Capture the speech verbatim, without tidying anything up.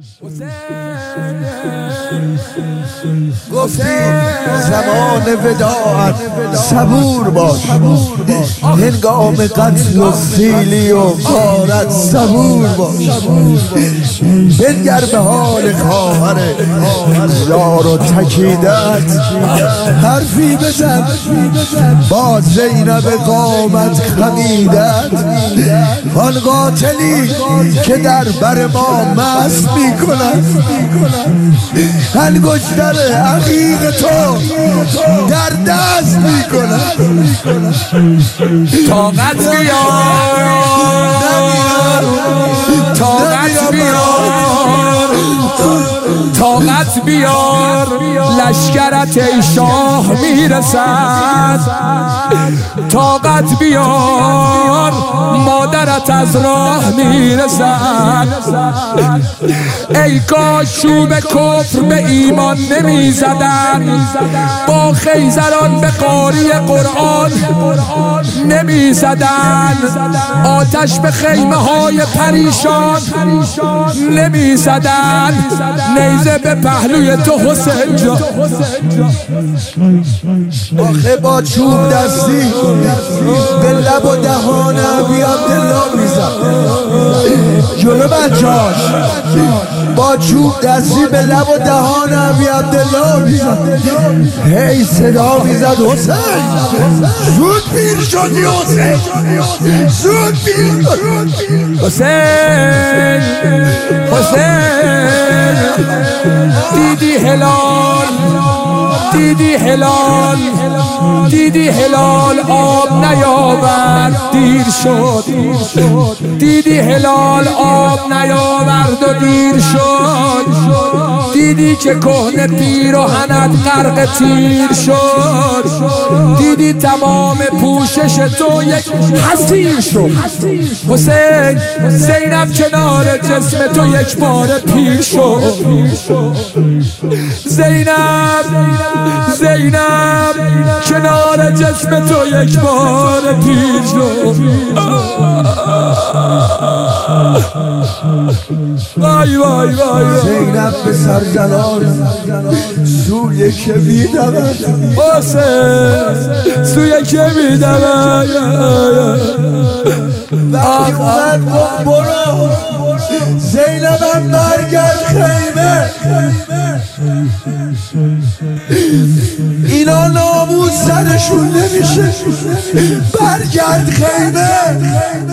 گفتی زمان وداعت صبور باش، هنگام قتل و سیلی و غارت صبور باش. بنگر به حال خواهر زار و تکیدت، حرفی بزن با زینب قامت خمیدت. آن قاتلی که در بر ما مست میکنن، انگشتر عقیق تو در دست میکنن. طاقت بیار، طاقت بیار، طاقت بیار، لشکرت ای شاه میرسد. طاقت بیار، مادرت از راه میرسد. ای کاش چوب کفر به ایمان نمیزدن، با خیزران به قاری قرآن نمیزدن، آتش به خیمه های پریشان نمیزدن، نیزه به پهلوی تو حسین جان. آخه با چوب دستی به لب و دهان ابی عبدالله میزد جلو بچه‌هاش، با چوب دستی به لب و دهان ابی عبدالله میزد، هی صدا میزد حسین زود پیر شدی، حسین زود پیر شدی، حسین حسین. دیدی هلال، دیدی هلال، دیدی هلال آب نیاورد دیر شد. دیدی هلال آب نیاورد و دیر شد. دیدی که کهنه پیراهنت غرق تیر شد. دیدی تمام پوشش تو یک حصیر شد. حسین زینب کنار جسم تو یک بار پیر شد. زینب زینب کنار جسم تو یک بار پیر شد. وای وای وای. زینب به سرزنان سوی که میدود، حسین سوی که میدود. وقتی اومد گفت برو زینبم برگرد خیمه، اینا ناموس سرشون نمیشه، برگرد خیمه.